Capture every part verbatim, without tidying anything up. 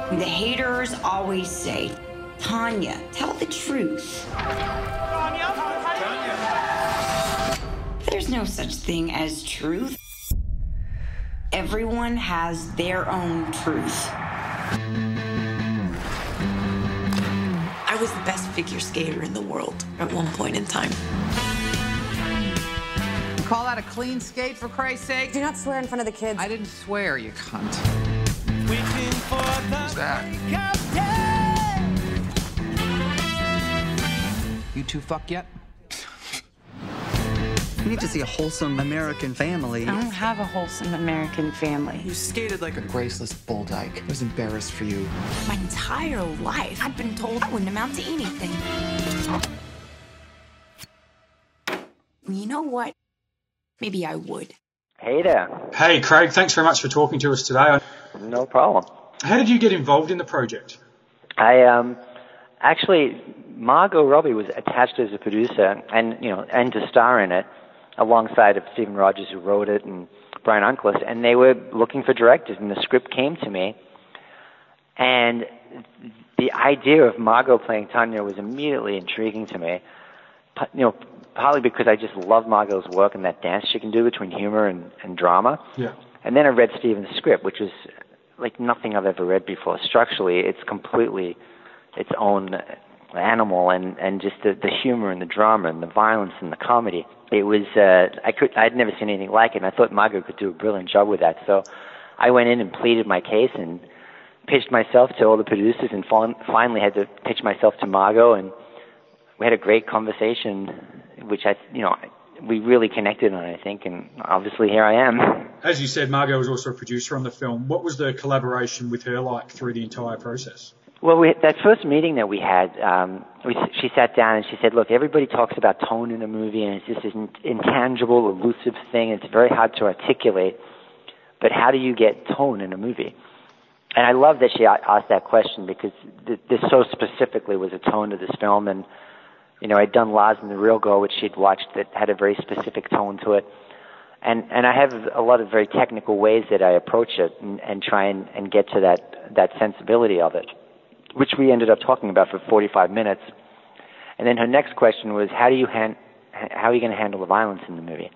The haters always say, Tanya, tell the truth. Tanya? Tanya. There's no such thing as truth. Everyone has their own truth. I was the best figure skater in the world at one point in time. You call that a clean skate, for Christ's sake? Do not swear in front of the kids. I didn't swear, you cunt. Who's that? You two fuck yet? You need to see a wholesome American family. I don't have a wholesome American family. You skated like a graceless bull dyke. I was embarrassed for you. My entire life, I've been told I wouldn't amount to anything. You know what? Maybe I would. Hey there. Hey, Craig. Thanks very much for talking to us today. No problem. How did you get involved in the project? I um, actually, Margot Robbie was attached as a producer and, you know, and to star in it, alongside of Stephen Rogers, who wrote it, and Brian Unkless, and they were looking for directors, and the script came to me, and the idea of Margot playing Tanya was immediately intriguing to me, you know, partly because I just love Margot's work and that dance she can do between humor and, and drama. Yeah. And then I read Stephen's script, which was like nothing I've ever read before. Structurally, it's completely its own animal, and, and just the, the humor and the drama and the violence and the comedy. It was, uh, I could, I'd never seen anything like it, and I thought Margot could do a brilliant job with that. So I went in and pleaded my case and pitched myself to all the producers, and finally had to pitch myself to Margot, and we had a great conversation, which I, you know, we really connected on, I think, and obviously here I am. As you said, Margot was also a producer on the film. What was the collaboration with her like through the entire process? Well, we, that first meeting that we had, um, we, she sat down and she said, look, everybody talks about tone in a movie, and it's just this intangible, elusive thing, and it's very hard to articulate, but how do you get tone in a movie? And I love that she asked that question, because th- this so specifically was a tone to this film, and, you know, I'd done Lars and the Real Girl, which she'd watched, that had a very specific tone to it. And and I have a lot of very technical ways that I approach it and, and try and, and get to that, that sensibility of it, which we ended up talking about for forty-five minutes. And then her next question was, how do you han- how are you going to handle the violence in the movie?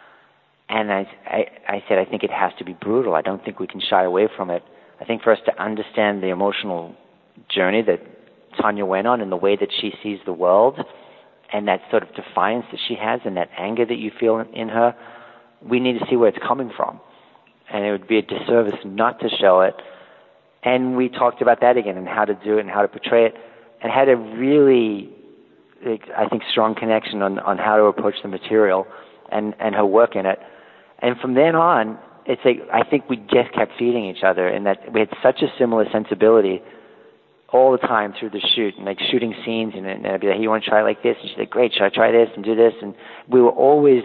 And I, I, I said, I think it has to be brutal. I don't think we can shy away from it. I think for us to understand the emotional journey that Tanya went on and the way that she sees the world and that sort of defiance that she has and that anger that you feel in, in her, we need to see where it's coming from. And it would be a disservice not to show it. And we talked about that again and how to do it and how to portray it, and had a really, I think, strong connection on, on how to approach the material and, and her work in it. And from then on, it's like, I think we just kept feeding each other, in that we had such a similar sensibility all the time through the shoot, and like shooting scenes, and, and I'd be like, hey, you want to try like this? And she's like, great, should I try this and do this? And we were always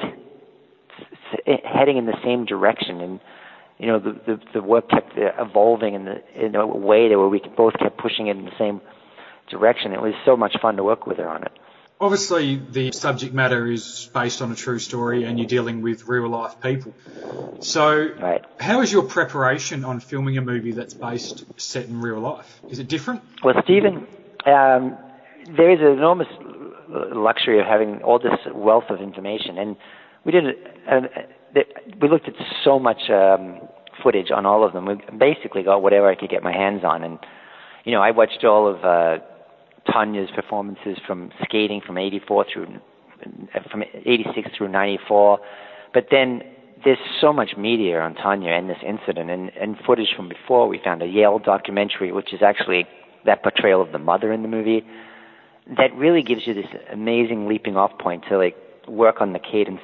heading in the same direction, and you know, the, the, the work kept evolving in, the, in a way that where we both kept pushing it in the same direction. It was so much fun to work with her on it. Obviously, the subject matter is based on a true story, and you're dealing with real-life people. So right. How is your preparation on filming a movie that's based, set in real life? Is it different? Well, Stephen, um, there is an enormous luxury of having all this wealth of information, and we did an, we looked at so much um, footage on all of them. We basically got whatever I could get my hands on. And, you know, I watched all of uh, Tanya's performances from skating from eighty-four through, from eighty-six through ninety-four. But then there's so much media on Tanya and this incident, and, and footage from before. We found a Yale documentary, which is actually that portrayal of the mother in the movie, that really gives you this amazing leaping off point to, like, work on the cadence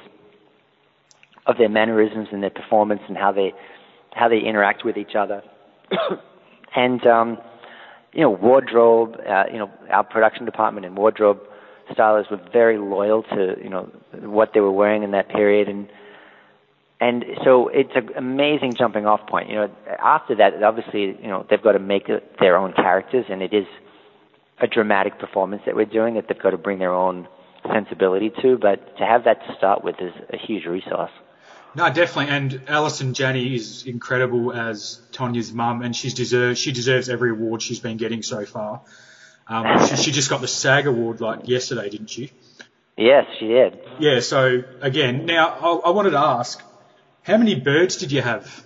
of their mannerisms and their performance and how they how they interact with each other. And, um, you know, wardrobe, uh, you know, our production department and wardrobe stylists were very loyal to, you know, what they were wearing in that period. And and so it's an amazing jumping off point. You know, after that, obviously, you know, they've got to make it their own characters, and it is a dramatic performance that we're doing that they've got to bring their own sensibility to. But to have that to start with is a huge resource. No, definitely. And Alison Janney is incredible as Tanya's mum, and she's deserve, she deserves every award she's been getting so far. Um, she, she just got the SAG award like yesterday, didn't she? Yes, she did. Yeah, so again, now I, I wanted to ask, how many birds did you have?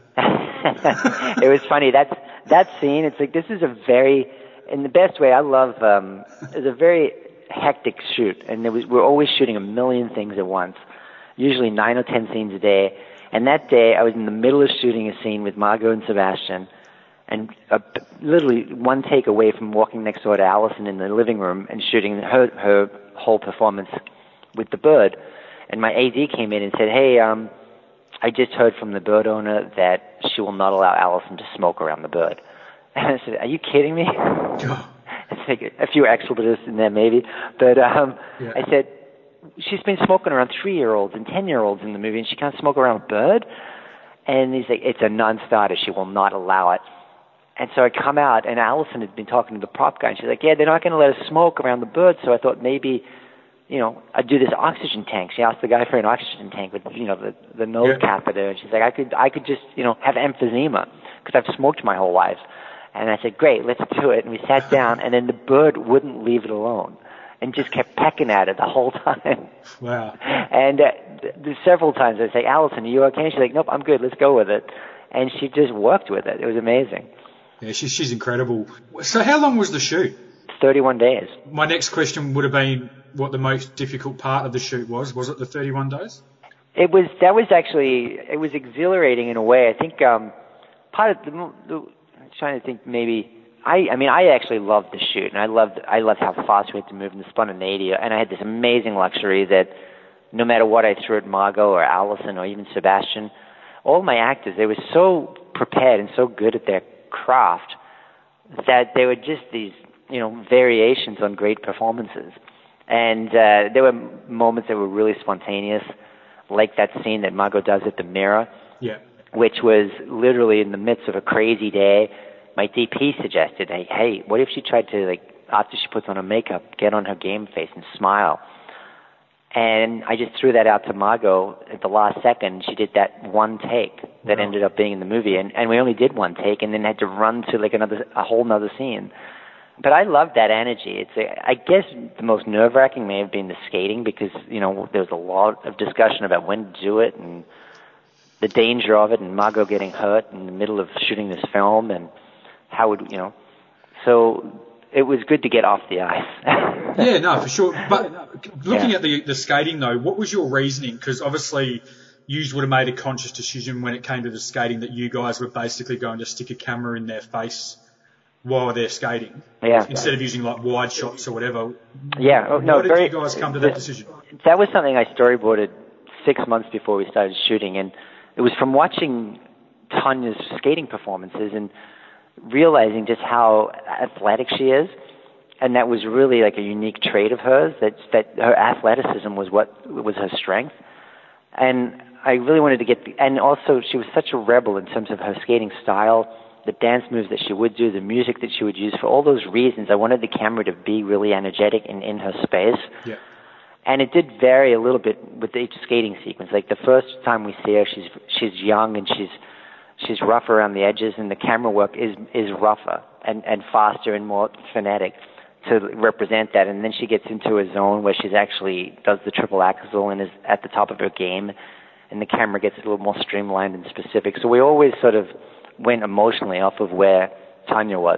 It was funny. That's, that scene, it's like, this is a very, in the best way, I love, um, it's a very hectic shoot, and there was, we're always shooting a million things at once. Usually nine or ten scenes a day. And that day, I was in the middle of shooting a scene with Margot and Sebastian, and uh, literally one take away from walking next door to Allison in the living room and shooting her her whole performance with the bird. And my A D came in and said, hey, um, I just heard from the bird owner that she will not allow Allison to smoke around the bird. And I said, are you kidding me? I think a few expletives in there maybe. But um, yeah. I said, she's been smoking around three-year-olds and ten-year-olds in the movie, and she can't smoke around a bird? And he's like, it's a non-starter. She will not allow it. And so I come out, and Allison had been talking to the prop guy, and she's like, yeah, they're not going to let us smoke around the bird, so I thought maybe, you know, I'd do this oxygen tank. She asked the guy for an oxygen tank with, you know, the, the nose yeah. catheter, and she's like, I could, I could just, you know, have emphysema, because I've smoked my whole life. And I said, great, let's do it. And we sat down, and then the bird wouldn't leave it alone, and just kept pecking at it the whole time. Wow. And uh, th- several times I say, Allison, are you okay? And she's like, nope, I'm good, let's go with it. And she just worked with it. It was amazing. Yeah, she's, she's incredible. So how long was the shoot? thirty-one days. My next question would have been what the most difficult part of the shoot was. Was it the thirty-one days? It was, that was actually, it was exhilarating in a way. I think um, part of the, the, I'm trying to think maybe, I, I mean, I actually loved the shoot, and I loved, I loved how fast we had to move in the spontaneity, and I had this amazing luxury that no matter what I threw at Margot or Allison or even Sebastian, all my actors, they were so prepared and so good at their craft that they were just these, you know, variations on great performances. And uh, there were moments that were really spontaneous, like that scene that Margot does at the mirror, yeah. which was literally in the midst of a crazy day. My D P suggested, hey, hey, what if she tried to, like, after she puts on her makeup, get on her game face and smile? And I just threw that out to Margot at the last second. She did that one take that wow. ended up being in the movie, and, and we only did one take, and then had to run to like another, a whole nother scene. But I love that energy. It's, a, I guess, the most nerve-wracking may have been the skating, because you know there was a lot of discussion about when to do it and the danger of it, and Margot getting hurt in the middle of shooting this film, and how would you know? So it was good to get off the ice. Yeah, no, for sure. But looking yeah. at the the skating, though, what was your reasoning? Because obviously you would have made a conscious decision when it came to the skating that you guys were basically going to stick a camera in their face while they're skating, yeah. instead of using like wide shots or whatever. Yeah, oh, no, Why did very, you guys come to that decision? That was something I storyboarded six months before we started shooting, and it was from watching Tanya's skating performances and realizing just how athletic she is, and that was really like a unique trait of hers, that that her athleticism was what was her strength. And I really wanted to get the, and also she was such a rebel in terms of her skating style, the dance moves that she would do, the music that she would use. For all those reasons, I wanted the camera to be really energetic and in her space. Yeah. And it did vary a little bit with each skating sequence. Like the first time we see her, she's she's young and she's she's rough around the edges, and the camera work is is rougher and, and faster and more frenetic to represent that. And then she gets into a zone where she's actually does the triple axel and is at the top of her game, and the camera gets a little more streamlined and specific. So we always sort of went emotionally off of where Tanya was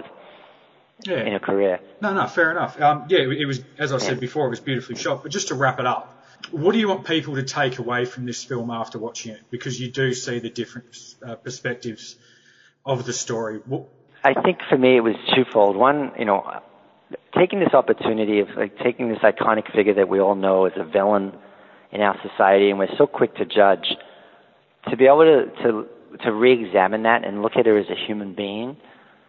yeah. in her career. No, no, fair enough. Um, yeah, it was, as I said yeah. before, it was beautifully shot. But just to wrap it up, what do you want people to take away from this film after watching it? Because you do see the different uh, perspectives of the story. What... I think for me it was twofold. One, you know, taking this opportunity of like taking this iconic figure that we all know as a villain in our society, and we're so quick to judge, to be able to to, to re-examine that and look at her as a human being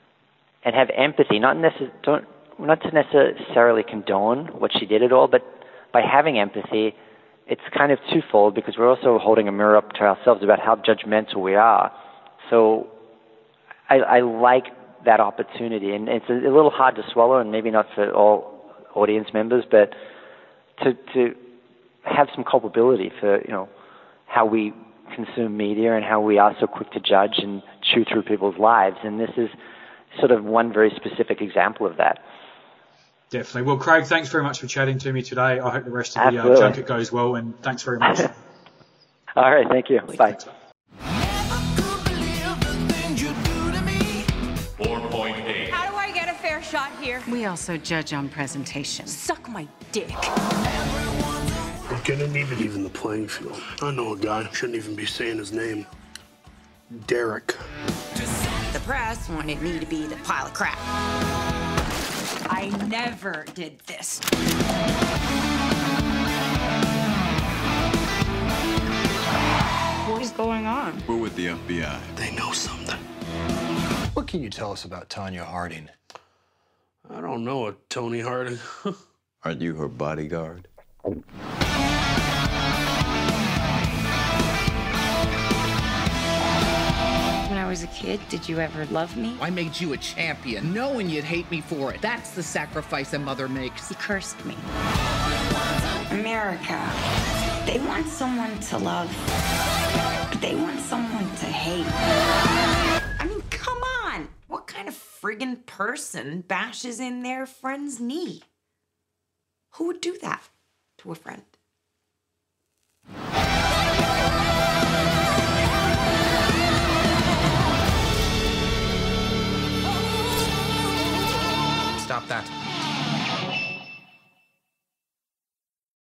and have empathy, not necess- don't, not to necessarily condone what she did at all, but by having empathy, it's kind of twofold, because we're also holding a mirror up to ourselves about how judgmental we are. So I, I like that opportunity, and it's a, a little hard to swallow, and maybe not for all audience members, but to to have some culpability for, you know, how we consume media and how we are so quick to judge and chew through people's lives. And this is sort of one very specific example of that. Definitely. Well, Craig, thanks very much for chatting to me today. I hope the rest of the uh, junket goes well, and thanks very much. All right, thank you. Bye. Thanks. four point eight. How do I get a fair shot here? We also judge on presentation. Suck my dick. We're gonna need to even the playing field. I know a guy, shouldn't even be saying his name. Derek. The press wanted me to be the pile of crap. I never did this. What is going on? We're with the F B I. They know something. What can you tell us about Tonya Harding? I don't know a Tony Harding. Aren't you her bodyguard? When I was a kid, did you ever love me? I made you a champion, knowing you'd hate me for it. That's the sacrifice a mother makes. You cursed me. America. They want someone to love, but they want someone to hate. I mean, come on. What kind of friggin' person bashes in their friend's knee? Who would do that to a friend? Stop that.